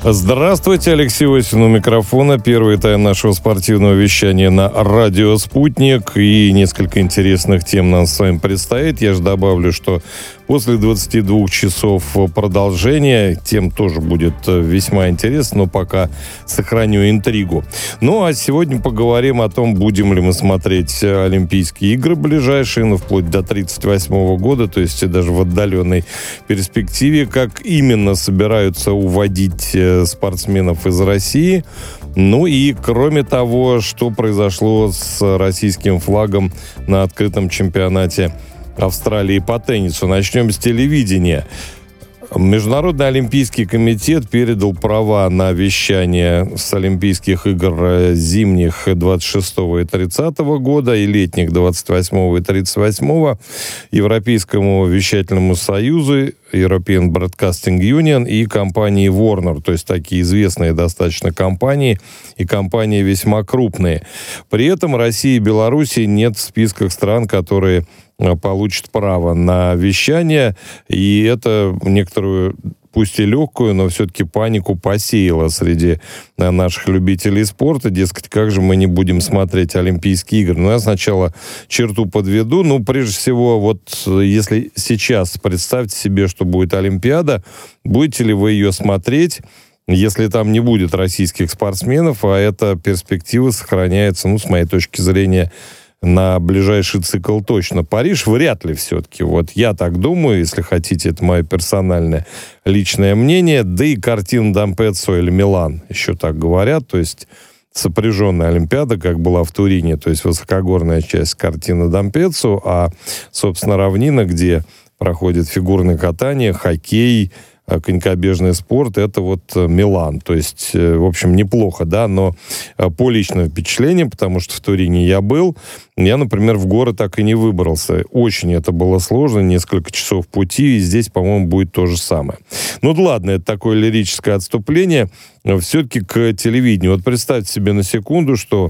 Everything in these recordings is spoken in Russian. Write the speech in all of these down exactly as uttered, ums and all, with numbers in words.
Здравствуйте, Алексей Осин у микрофона. Первый тайм нашего спортивного вещания на радио «Спутник». И несколько интересных тем нам с вами предстоит. Я же добавлю, что после двадцати двух часов продолжения тем тоже будет весьма интересно, но пока сохраню интригу. Ну, а сегодня поговорим о том, будем ли мы смотреть Олимпийские игры ближайшие, ну, вплоть до тридцать восьмого года, то есть даже в отдаленной перспективе, как именно собираются уводить спортсменов из России. Ну и, кроме того, что произошло с российским флагом на открытом чемпионате Австралии по теннису. Начнем с телевидения. Международный олимпийский комитет передал права на вещание с Олимпийских игр зимних двадцать шестого и тридцатого года и летних двадцать восьмого и тридцать восьмого Европейскому вещательному союзу, European Broadcasting Union и компании Warner, то есть такие известные достаточно компании и компании весьма крупные. При этом России и Белоруссии нет в списках стран, которые получат право на вещание, и это некоторую, пусть и легкую, но все-таки панику посеяло среди наших любителей спорта. Дескать, как же мы не будем смотреть Олимпийские игры? Но я сначала черту подведу. Ну, прежде всего, вот если сейчас представьте себе, что будет Олимпиада, будете ли вы ее смотреть, если там не будет российских спортсменов, а эта перспектива сохраняется, ну, с моей точки зрения, на ближайший цикл точно. Париж вряд ли все-таки. Вот я так думаю, если хотите, это мое персональное личное мнение. Да и картина Дампеццо или Милан, еще так говорят, то есть сопряженная Олимпиада, как была в Турине, то есть высокогорная часть картины Дампеццо, а, собственно, равнина, где проходит фигурное катание, хоккей, конькобежный спорт, это вот Милан. То есть, в общем, неплохо, да, но по личным впечатлениям, потому что в Турине я был, я, например, в горы так и не выбрался. Очень это было сложно, несколько часов пути, и здесь, по-моему, будет то же самое. Ну, да ладно, это такое лирическое отступление. Все-таки к телевидению. Вот представьте себе на секунду, что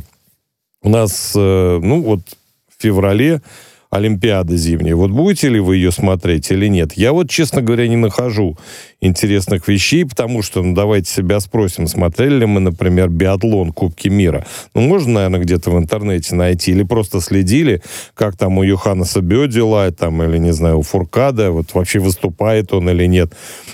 у нас, ну, вот в феврале Олимпиада зимняя. Вот будете ли вы ее смотреть или нет? Я вот, честно говоря, не нахожу интересных вещей, потому что, ну, давайте себя спросим, смотрели ли мы, например, биатлон Кубки мира? Ну, можно, наверное, где-то в интернете найти, или просто следили, как там у Йоханнеса Бё дела, там, или, не знаю, у Фуркада, вот вообще выступает он или нет.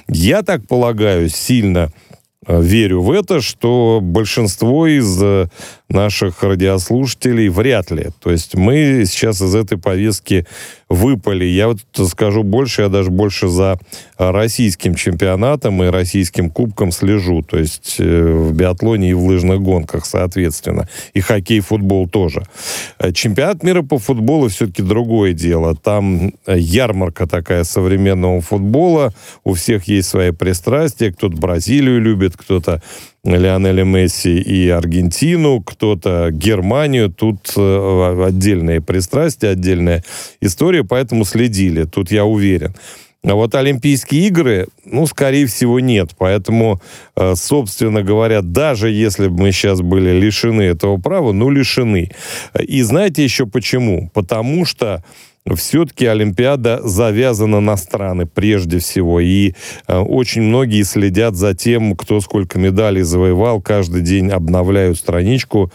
Я так полагаю, сильно верю в это, что большинство из наших радиослушателей вряд ли. То есть мы сейчас из этой повестки выпали. Я вот скажу больше, я даже больше за российским чемпионатом и российским кубком слежу. То есть в биатлоне и в лыжных гонках, соответственно. И хоккей, футбол тоже. Чемпионат мира по футболу все-таки другое дело. Там ярмарка такая современного футбола. У всех есть свои пристрастия. Кто-то Бразилию любит, кто-то Лионеля Месси и Аргентину, кто-то Германию. Тут э, отдельные пристрастия, отдельная история, поэтому следили, тут я уверен. А вот Олимпийские игры, ну, скорее всего, нет. Поэтому, э, собственно говоря, даже если бы мы сейчас были лишены этого права, ну, лишены. И знаете еще почему? Потому что все-таки Олимпиада завязана на страны прежде всего, и э, очень многие следят за тем, кто сколько медалей завоевал, каждый день обновляют страничку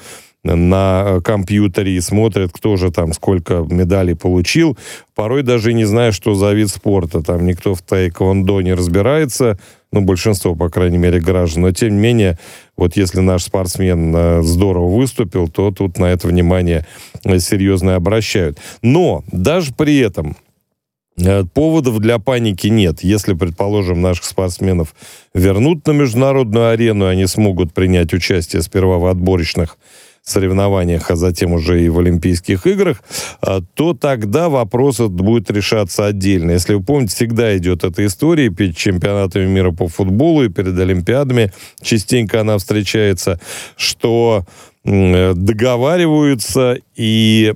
на компьютере и смотрят, кто же там сколько медалей получил. Порой даже не знаю, что за вид спорта. Там никто в таэквондо не разбирается, ну, большинство, по крайней мере, граждан. Но, тем не менее, вот если наш спортсмен здорово выступил, то тут на это внимание серьезно обращают. Но даже при этом поводов для паники нет. Если, предположим, наших спортсменов вернут на международную арену, они смогут принять участие сперва в отборочных соревнованиях, а затем уже и в Олимпийских играх, то тогда вопрос этот будет решаться отдельно. Если вы помните, всегда идет эта история перед чемпионатами мира по футболу и перед Олимпиадами. Частенько она встречается, что договариваются и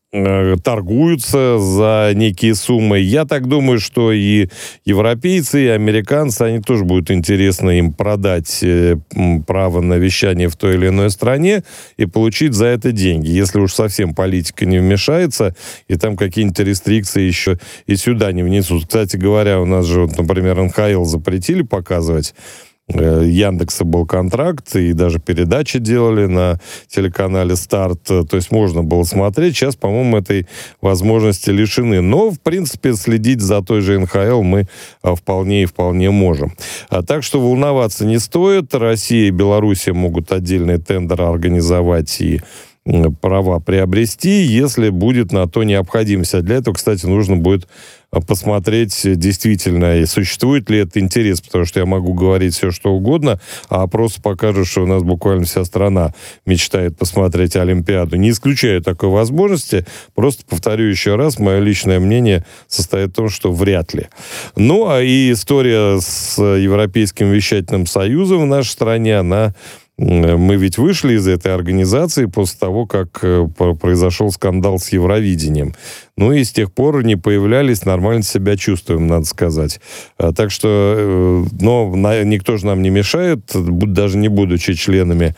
торгуются за некие суммы. Я так думаю, что и европейцы, и американцы, они тоже будут интересно им продать право на вещание в той или иной стране и получить за это деньги. Если уж совсем политика не вмешается, и там какие-нибудь рестрикции еще и сюда не внесут. Кстати говоря, у нас же, например, эн ха эл запретили показывать Яндекса был контракт, и даже передачи делали на телеканале «Старт», то есть можно было смотреть. Сейчас, по-моему, этой возможности лишены. Но, в принципе, следить за той же эн ха эл мы вполне и вполне можем. Так что волноваться не стоит. Россия и Белоруссия могут отдельный тендер организовать и права приобрести, если будет на то необходимость. А для этого, кстати, нужно будет посмотреть действительно, существует ли этот интерес, потому что я могу говорить все, что угодно, а опросы покажут, что у нас буквально вся страна мечтает посмотреть Олимпиаду. Не исключаю такой возможности, просто повторю еще раз, мое личное мнение состоит в том, что вряд ли. Ну, а и история с Европейским вещательным союзом в нашей стране, она... Мы ведь вышли из этой организации после того, как произошел скандал с Евровидением. Ну и с тех пор не появлялись, нормально себя чувствуем, надо сказать. Так что, но никто же нам не мешает, даже не будучи членами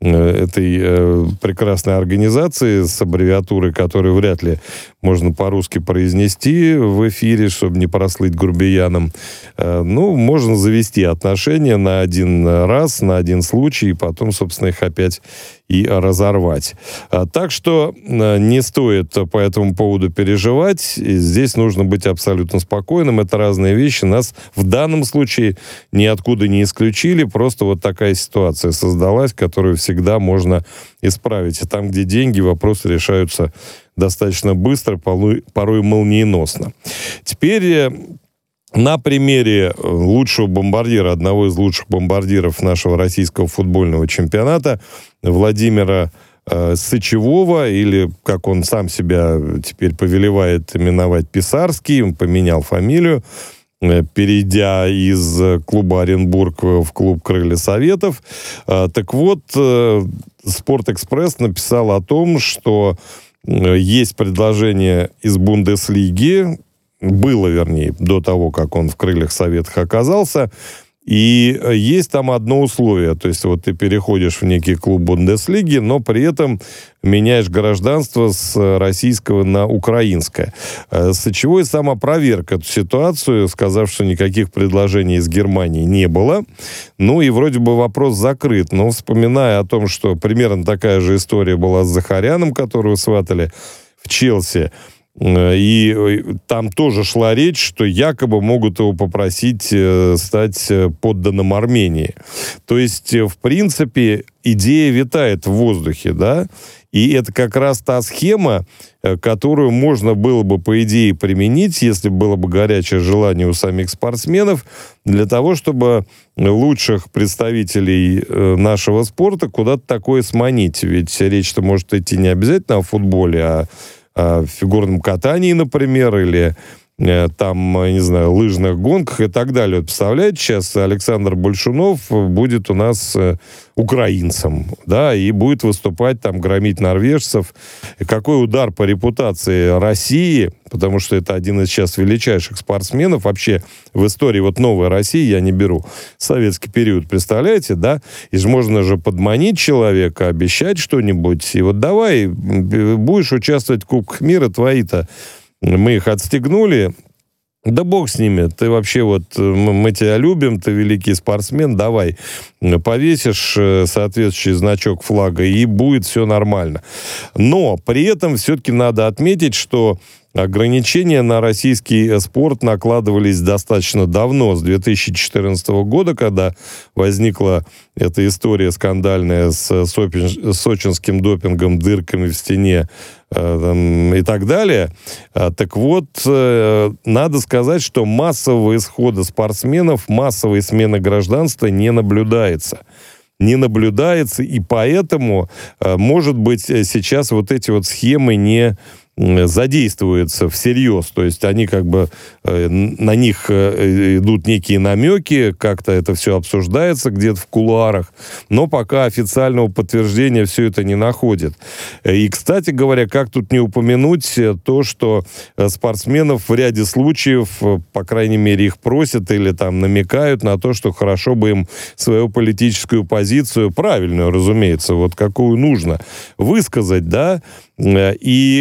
этой э, прекрасной организации с аббревиатурой, которую вряд ли можно по-русски произнести в эфире, чтобы не прослыть грубияном. Э, ну, можно завести отношения на один раз, на один случай, и потом, собственно, их опять и разорвать. А, так что а, не стоит по этому поводу переживать. И здесь нужно быть абсолютно спокойным. Это разные вещи. Нас в данном случае ниоткуда не исключили. Просто вот такая ситуация создалась, которую всегда можно исправить. И там, где деньги, вопросы решаются достаточно быстро, порой, порой молниеносно. Теперь... На примере лучшего бомбардира, одного из лучших бомбардиров нашего российского футбольного чемпионата, Владимира э, Сычевого, или, как он сам себя теперь повелевает именовать, Писарский, он поменял фамилию, э, перейдя из клуба Оренбург в клуб «Крылья Советов». Э, так вот, э, «Спортэкспресс» написал о том, что э, есть предложение из Бундеслиги, было, вернее, до того, как он в «Крыльях Советах» оказался. И есть там одно условие. То есть вот ты переходишь в некий клуб Бундеслиги, но при этом меняешь гражданство с российского на украинское. Сычевой сам опроверг эту ситуацию, сказав, что никаких предложений из Германии не было. Ну и вроде бы вопрос закрыт. Но вспоминая о том, что примерно такая же история была с Захаряном, которого сватали в Челси, и там тоже шла речь, что якобы могут его попросить стать подданным Армении. То есть, в принципе, идея витает в воздухе, да? И это как раз та схема, которую можно было бы, по идее, применить, если было бы горячее желание у самих спортсменов, для того, чтобы лучших представителей нашего спорта куда-то такое сманить. Ведь речь-то может идти не обязательно о футболе, а в фигурном катании, например, или э, там, не знаю, лыжных гонках и так далее. Вот представляете, сейчас Александр Большунов будет у нас э, украинцем, да, и будет выступать там, громить норвежцев. И какой удар по репутации России, потому что это один из сейчас величайших спортсменов вообще в истории вот новой России, я не беру советский период, представляете, да? И же можно же подманить человека, обещать что-нибудь, и вот давай, будешь участвовать в Кубках мира, твои-то, мы их отстегнули, да бог с ними, ты вообще вот, мы тебя любим, ты великий спортсмен, давай, повесишь соответствующий значок флага, и будет все нормально. Но при этом все-таки надо отметить, что ограничения на российский спорт накладывались достаточно давно, с две тысячи четырнадцатого года, когда возникла эта история скандальная с сочинским допингом, дырками в стене э, и так далее. Так вот, э, надо сказать, что массового исхода спортсменов, массовой смены гражданства не наблюдается. Не наблюдается, и поэтому, э, может быть, сейчас вот эти вот схемы не задействуются всерьез, то есть они как бы, э, на них э, идут некие намеки, как-то это все обсуждается где-то в кулуарах, но пока официального подтверждения все это не находит. И, кстати говоря, как тут не упомянуть то, что спортсменов в ряде случаев, по крайней мере, их просят или там намекают на то, что хорошо бы им свою политическую позицию, правильную, разумеется, вот какую нужно, высказать, да, и э,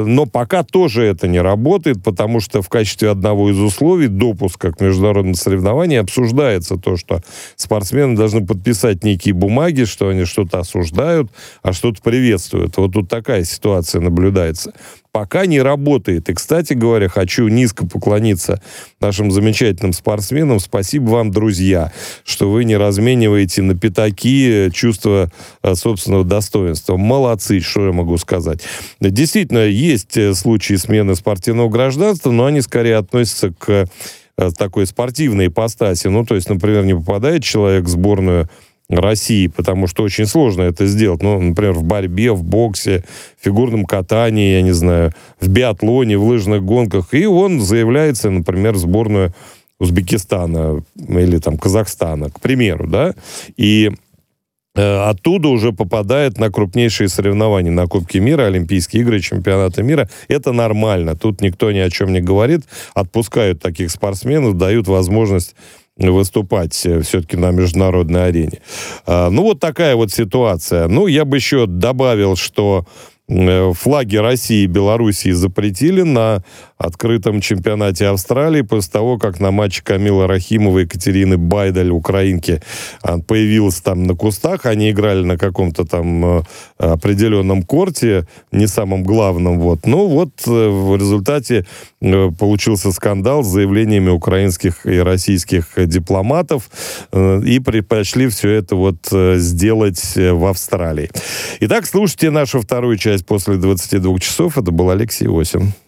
но пока тоже это не работает, потому что в качестве одного из условий допуска к международным соревнованиям обсуждается то, что спортсмены должны подписать некие бумаги, что они что-то осуждают, а что-то приветствуют. Вот тут такая ситуация наблюдается. Пока не работает. И, кстати говоря, хочу низко поклониться нашим замечательным спортсменам. Спасибо вам, друзья, что вы не размениваете на пятаки чувство собственного достоинства. Молодцы, что я могу сказать. Действительно, есть случаи смены спортивного гражданства, но они скорее относятся к такой спортивной ипостаси. Ну, то есть, например, не попадает человек в сборную России, потому что очень сложно это сделать. Ну, например, в борьбе, в боксе, в фигурном катании, я не знаю, в биатлоне, в лыжных гонках. И он заявляется, например, в сборную Узбекистана или там Казахстана, к примеру, да, и э, оттуда уже попадает на крупнейшие соревнования, на Кубки мира, Олимпийские игры, чемпионаты мира. Это нормально, тут никто ни о чем не говорит. Отпускают таких спортсменов, дают возможность выступать все-таки на международной арене. А, ну, вот такая вот ситуация. Ну, я бы еще добавил, что флаги России и Белоруссии запретили на открытом чемпионате Австралии после того, как на матче Камилы Рахимовой и Екатерины Байдаль, украинки, появилась там на кустах. Они играли на каком-то там определенном корте, не самом главном. Вот. Ну вот в результате получился скандал с заявлениями украинских и российских дипломатов, и предпочли все это вот сделать в Австралии. Итак, слушайте нашу вторую часть после двадцати двух часов. Это был Алексей Осин.